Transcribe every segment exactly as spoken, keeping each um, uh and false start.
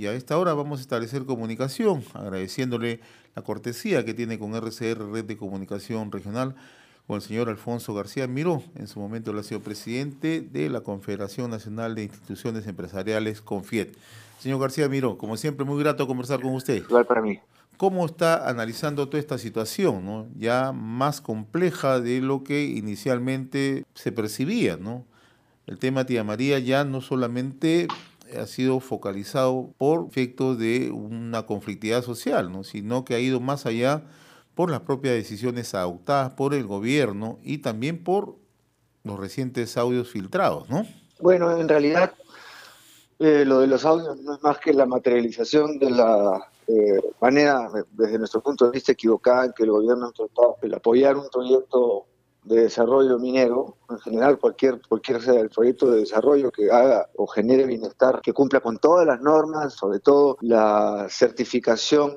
Y a esta hora vamos a establecer comunicación, agradeciéndole la cortesía que tiene con R C R, Red de Comunicación Regional, con el señor Alfonso García Miró. En su momento él ha sido presidente de la Confederación Nacional de Instituciones Empresariales, CONFIET. Señor García Miró, como siempre, muy grato conversar con usted. Igual para mí. ¿Cómo está analizando toda esta situación, ¿no? Ya más compleja de lo que inicialmente se percibía, ¿no? El tema Tía María ya no solamente ha sido focalizado por efectos de una conflictividad social, ¿no? Sino que ha ido más allá por las propias decisiones adoptadas por el gobierno y también por los recientes audios filtrados, ¿no? Bueno, en realidad eh, lo de los audios no es más que la materialización de la eh, manera, desde nuestro punto de vista, equivocada en que el gobierno ha tratado de apoyar un proyecto de desarrollo minero, en general cualquier, cualquier sea el proyecto de desarrollo que haga o genere bienestar, que cumpla con todas las normas, sobre todo la certificación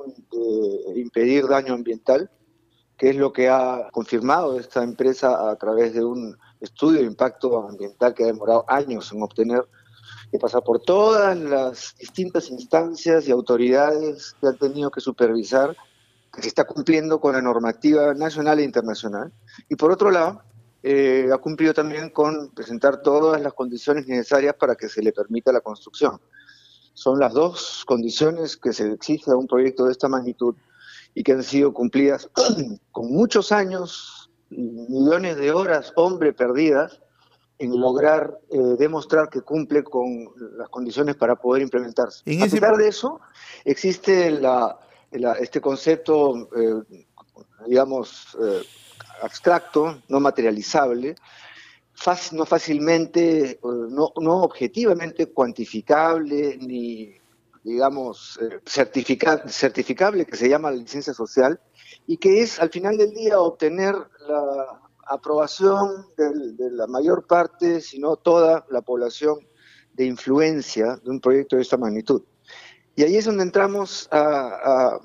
de impedir daño ambiental, que es lo que ha confirmado esta empresa a través de un estudio de impacto ambiental que ha demorado años en obtener, que pasa por todas las distintas instancias y autoridades que han tenido que supervisar que se está cumpliendo con la normativa nacional e internacional. Y por otro lado, eh, ha cumplido también con presentar todas las condiciones necesarias para que se le permita la construcción. Son las dos condiciones que se exige a un proyecto de esta magnitud y que han sido cumplidas con muchos años, millones de horas, hombre, perdidas, en lograr eh, demostrar que cumple con las condiciones para poder implementarse. En A ese, pesar de eso, existe la, la, este concepto, eh, digamos, eh, abstracto, no materializable, fácil, no fácilmente, eh, no, no objetivamente cuantificable, ni, digamos, eh, certifica, certificable, que se llama la licencia social, y que es, al final del día, obtener la aprobación de, de la mayor parte, si no toda la población de influencia de un proyecto de esta magnitud. Y ahí es donde entramos a, a,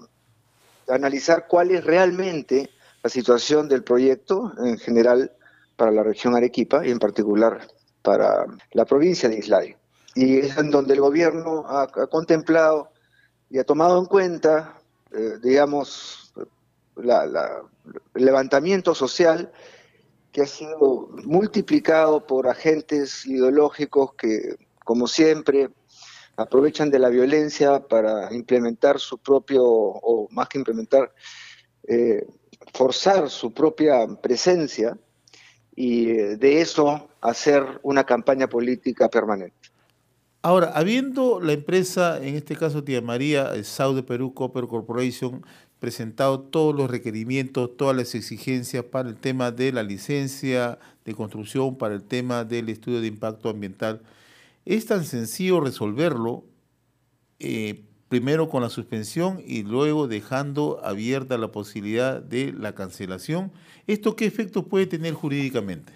a analizar cuál es realmente la situación del proyecto en general para la región Arequipa y en particular para la provincia de Islay. Y es en donde el gobierno ha, ha contemplado y ha tomado en cuenta, eh, digamos, la, la, el levantamiento social que ha sido multiplicado por agentes ideológicos que, como siempre, aprovechan de la violencia para implementar su propio, o más que implementar, eh, forzar su propia presencia y eh, de eso hacer una campaña política permanente. Ahora, habiendo la empresa, en este caso Tía María, South Perú Copper Corporation, presentado todos los requerimientos, todas las exigencias para el tema de la licencia de construcción, para el tema del estudio de impacto ambiental, ¿es tan sencillo resolverlo eh, primero con la suspensión y luego dejando abierta la posibilidad de la cancelación? ¿Esto qué efectos puede tener jurídicamente?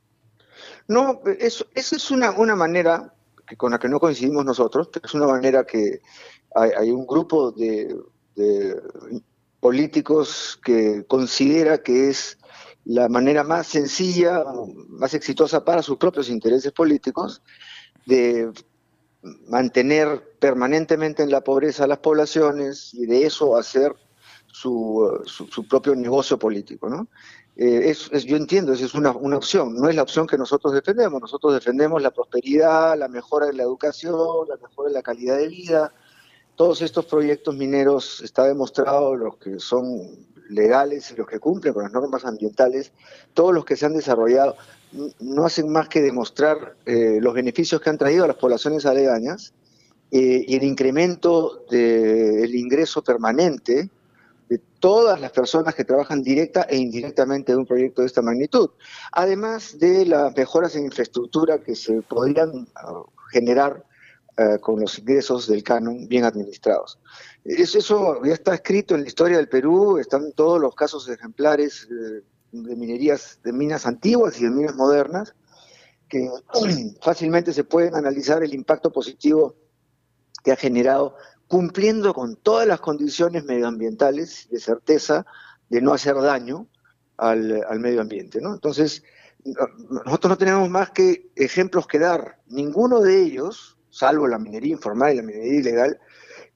No, eso, eso es una, una manera que, con la que no coincidimos nosotros, pero es una manera que hay, hay un grupo de, de políticos que considera que es la manera más sencilla, más exitosa para sus propios intereses políticos de mantener permanentemente en la pobreza a las poblaciones y de eso hacer su, su, su propio negocio político, ¿no? Eh, es, es, yo entiendo, esa es una, una opción, no es la opción que nosotros defendemos. Nosotros defendemos la prosperidad, la mejora de la educación, la mejora de la calidad de vida. Todos estos proyectos mineros, está demostrado, los que son legales y los que cumplen con las normas ambientales, todos los que se han desarrollado no hacen más que demostrar eh, los beneficios que han traído a las poblaciones aledañas eh, y el incremento del ingreso permanente de todas las personas que trabajan directa e indirectamente en un proyecto de esta magnitud, además de las mejoras en infraestructura que se podrían uh, generar uh, con los ingresos del canon bien administrados. Eso, eso ya está escrito en la historia del Perú, están todos los casos ejemplares eh, de minerías, de minas antiguas y de minas modernas, que fácilmente se pueden analizar el impacto positivo que ha generado cumpliendo con todas las condiciones medioambientales de certeza de no hacer daño al, al medio ambiente, ¿no? Entonces, nosotros no tenemos más que ejemplos que dar. Ninguno de ellos, salvo la minería informal y la minería ilegal,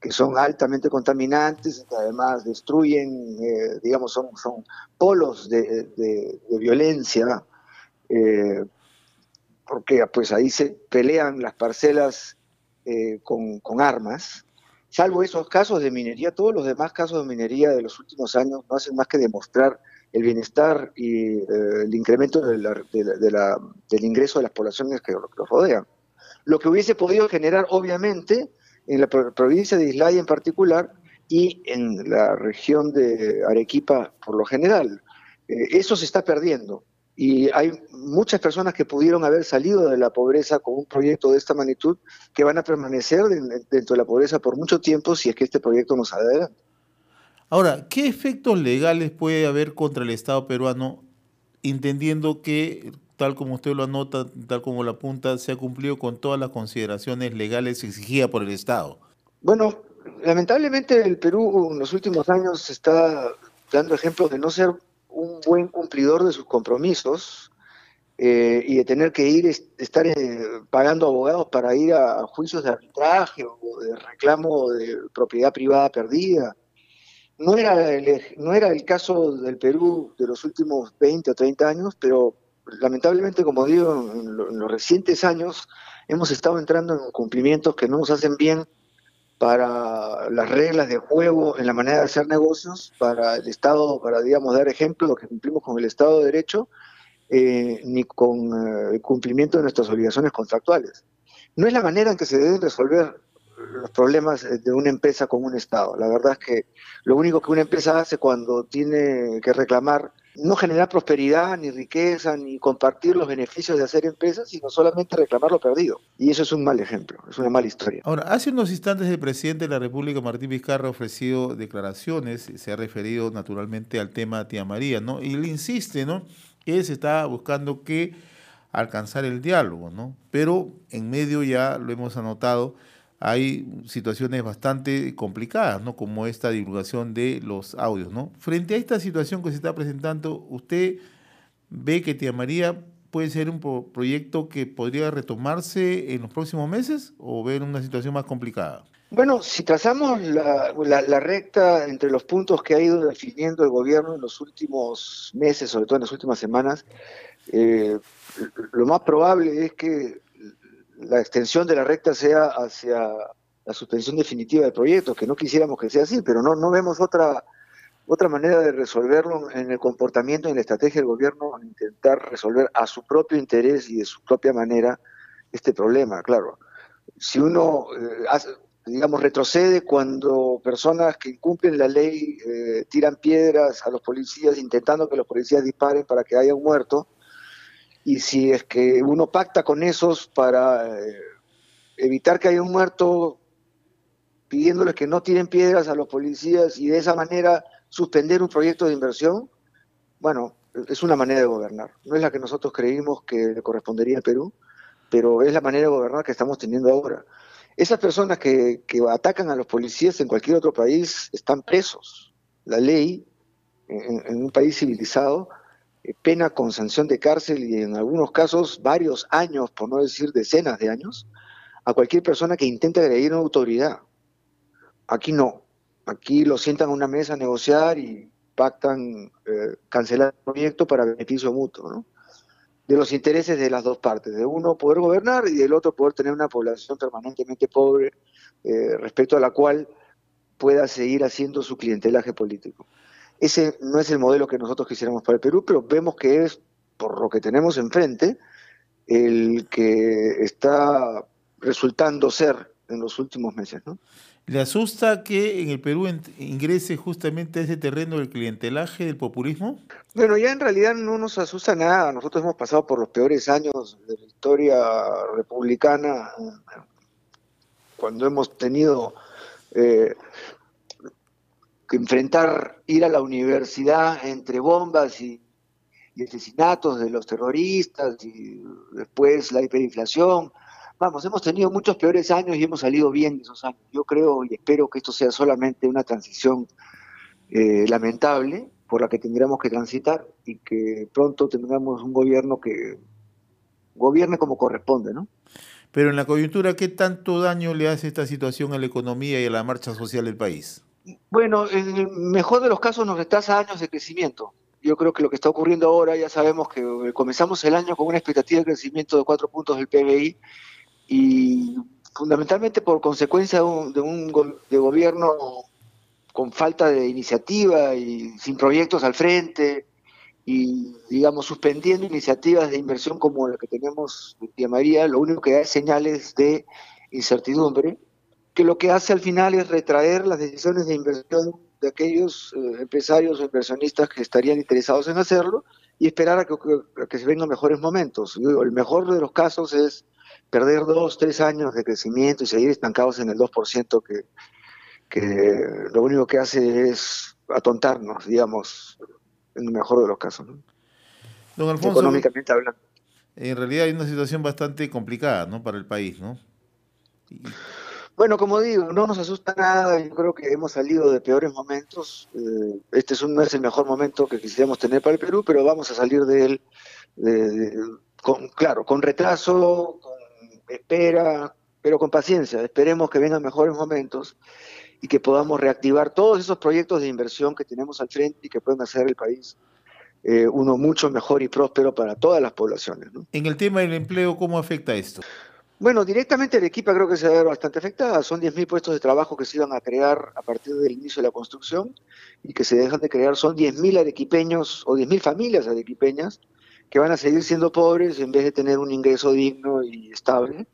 que son altamente contaminantes, que además destruyen, eh, digamos, son, son polos de, de, de violencia, eh, porque pues ahí se pelean las parcelas eh, con, con armas. Salvo esos casos de minería, todos los demás casos de minería de los últimos años no hacen más que demostrar el bienestar y eh, el incremento de la, de la, de la, del ingreso de las poblaciones que, que los rodean. Lo que hubiese podido generar, obviamente, en la provincia de Islay en particular y en la región de Arequipa por lo general. Eh, eso se está perdiendo. Y hay muchas personas que pudieron haber salido de la pobreza con un proyecto de esta magnitud que van a permanecer dentro de la pobreza por mucho tiempo si es que este proyecto no sale adelante. Ahora, ¿qué efectos legales puede haber contra el Estado peruano, entendiendo que, tal como usted lo anota, tal como lo apunta, se ha cumplido con todas las consideraciones legales exigidas por el Estado? Bueno, lamentablemente el Perú en los últimos años está dando ejemplos de no ser un buen cumplidor de sus compromisos eh, y de tener que ir, estar eh, pagando abogados para ir a juicios de arbitraje o de reclamo de propiedad privada perdida. No era el, no era el caso del Perú de los últimos veinte o treinta años, pero lamentablemente, como digo, en, lo, en los recientes años hemos estado entrando en cumplimientos que no nos hacen bien para las reglas de juego en la manera de hacer negocios, para el Estado, para, digamos, dar ejemplo, lo que cumplimos con el Estado de Derecho, eh, ni con eh, el cumplimiento de nuestras obligaciones contractuales. No es la manera en que se deben resolver los problemas de una empresa con un Estado. La verdad es que lo único que una empresa hace cuando tiene que reclamar, no generar prosperidad, ni riqueza, ni compartir los beneficios de hacer empresas, sino solamente reclamar lo perdido. Y eso es un mal ejemplo, es una mala historia. Ahora, hace unos instantes el presidente de la República, Martín Vizcarra, ha ofrecido declaraciones, se ha referido naturalmente al tema Tía María, ¿no? Y él insiste, ¿no?, que se está buscando que alcanzar el diálogo, ¿no? Pero en medio, ya lo hemos anotado, hay situaciones bastante complicadas, ¿no?, como esta divulgación de los audios, ¿no? Frente a esta situación que se está presentando, ¿usted ve que Tía María puede ser un pro proyecto que podría retomarse en los próximos meses o ver una situación más complicada? Bueno, si trazamos la, la, la recta entre los puntos que ha ido definiendo el gobierno en los últimos meses, sobre todo en las últimas semanas, eh, lo más probable es que la extensión de la recta sea hacia la suspensión definitiva del proyecto, que no quisiéramos que sea así, pero no, no vemos otra, otra manera de resolverlo en el comportamiento y en la estrategia del gobierno, en intentar resolver a su propio interés y de su propia manera este problema. Claro, si uno eh, hace, digamos, retrocede cuando personas que incumplen la ley eh, tiran piedras a los policías intentando que los policías disparen para que haya un muerto, y si es que uno pacta con esos para eh, evitar que haya un muerto, pidiéndoles que no tiren piedras a los policías y de esa manera suspender un proyecto de inversión, bueno, es una manera de gobernar. No es la que nosotros creímos que le correspondería al Perú, pero es la manera de gobernar que estamos teniendo ahora. Esas personas que, que atacan a los policías en cualquier otro país están presos. La ley, en, en un país civilizado, pena con sanción de cárcel y en algunos casos varios años, por no decir decenas de años, a cualquier persona que intente agredir a una autoridad. Aquí no. Aquí lo sientan a una mesa a negociar y pactan eh, cancelar el proyecto para beneficio mutuo, ¿no?, de los intereses de las dos partes, de uno poder gobernar y del otro poder tener una población permanentemente pobre eh, respecto a la cual pueda seguir haciendo su clientelaje político. Ese no es el modelo que nosotros quisiéramos para el Perú, pero vemos que es, por lo que tenemos enfrente, el que está resultando ser en los últimos meses, ¿no? ¿Le asusta que en el Perú ingrese justamente a ese terreno del clientelaje, del populismo? Bueno, ya en realidad no nos asusta nada. Nosotros hemos pasado por los peores años de la historia republicana, cuando hemos tenido eh, que enfrentar, ir a la universidad entre bombas y, y asesinatos de los terroristas y después la hiperinflación. Vamos, hemos tenido muchos peores años y hemos salido bien de esos años. Yo creo y espero que esto sea solamente una transición eh, lamentable por la que tendremos que transitar y que pronto tengamos un gobierno que gobierne como corresponde, ¿no? Pero en la coyuntura, ¿qué tanto daño le hace esta situación a la economía y a la marcha social del país? Bueno, en el mejor de los casos nos retrasa años de crecimiento. Yo creo que lo que está ocurriendo ahora, ya sabemos que eh, comenzamos el año con una expectativa de crecimiento de cuatro puntos del P B I y fundamentalmente por consecuencia de un, de un go- de gobierno con falta de iniciativa y sin proyectos al frente y, digamos, suspendiendo iniciativas de inversión como la que tenemos en Tía María, lo único que da es señales de incertidumbre, que lo que hace al final es retraer las decisiones de inversión de aquellos eh, empresarios o inversionistas que estarían interesados en hacerlo y esperar a que, a que se vengan mejores momentos. Yo digo, el mejor de los casos es perder dos, tres años de crecimiento y seguir estancados en el dos por ciento que, que lo único que hace es atontarnos, digamos, en el mejor de los casos, ¿no? Don Alfonso, Económicamente hablando. en realidad hay una situación bastante complicada, ¿no? Para el país, ¿no? Y Bueno, como digo, no nos asusta nada, yo creo que hemos salido de peores momentos. Eh, este es un, no es el mejor momento que quisiéramos tener para el Perú, pero vamos a salir de él, de- de- con, claro, con retraso, con espera, pero con paciencia. Esperemos que vengan mejores momentos y que podamos reactivar todos esos proyectos de inversión que tenemos al frente y que pueden hacer el país eh, uno mucho mejor y próspero para todas las poblaciones, ¿no? en el tema del empleo, ¿cómo afecta esto? Bueno, directamente Arequipa creo que se va a ver bastante afectada. Son diez mil puestos de trabajo que se iban a crear a partir del inicio de la construcción y que se dejan de crear. Son diez mil arequipeños o diez mil familias arequipeñas que van a seguir siendo pobres en vez de tener un ingreso digno y estable.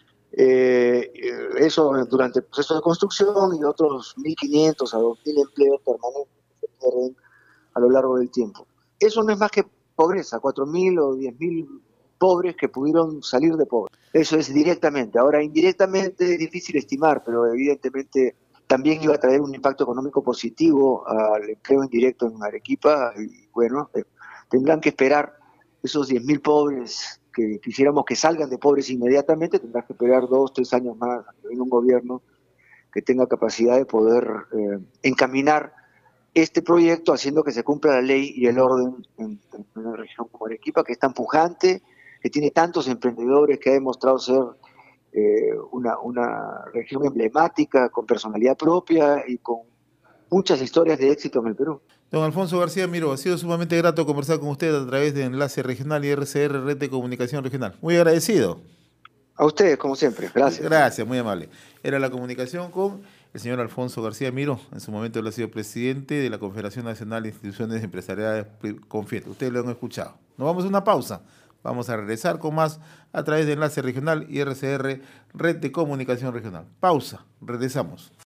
Eh, eh, eso durante el proceso de construcción y otros mil quinientos a dos mil empleos permanentes que se pierden a lo largo del tiempo. Eso no es más que pobreza, cuatro mil o diez mil pobres que pudieron salir de pobres. Eso es directamente. Ahora, indirectamente es difícil estimar, pero evidentemente también iba a traer un impacto económico positivo al empleo indirecto en Arequipa y bueno, eh, tendrán que esperar esos diez mil pobres que quisiéramos que salgan de pobres inmediatamente, tendrán que esperar dos, tres años más a que venga un gobierno que tenga capacidad de poder eh, encaminar este proyecto haciendo que se cumpla la ley y el orden en, en una región como Arequipa, que es tan pujante, que tiene tantos emprendedores, que ha demostrado ser eh, una, una región emblemática, con personalidad propia y con muchas historias de éxito en el Perú. Don Alfonso García Miró, ha sido sumamente grato conversar con usted a través de Enlace Regional y R C R, Red de Comunicación Regional. Muy agradecido. A ustedes, como siempre. Gracias. Gracias, muy amable. Era la comunicación con el señor Alfonso García Miró. En su momento él ha sido presidente de la Confederación Nacional de Instituciones Empresariales, Confiet. Ustedes lo han escuchado. Nos vamos a una pausa. Vamos a regresar con más a través de Enlace Regional y R C R, Red de Comunicación Regional. Pausa. Regresamos.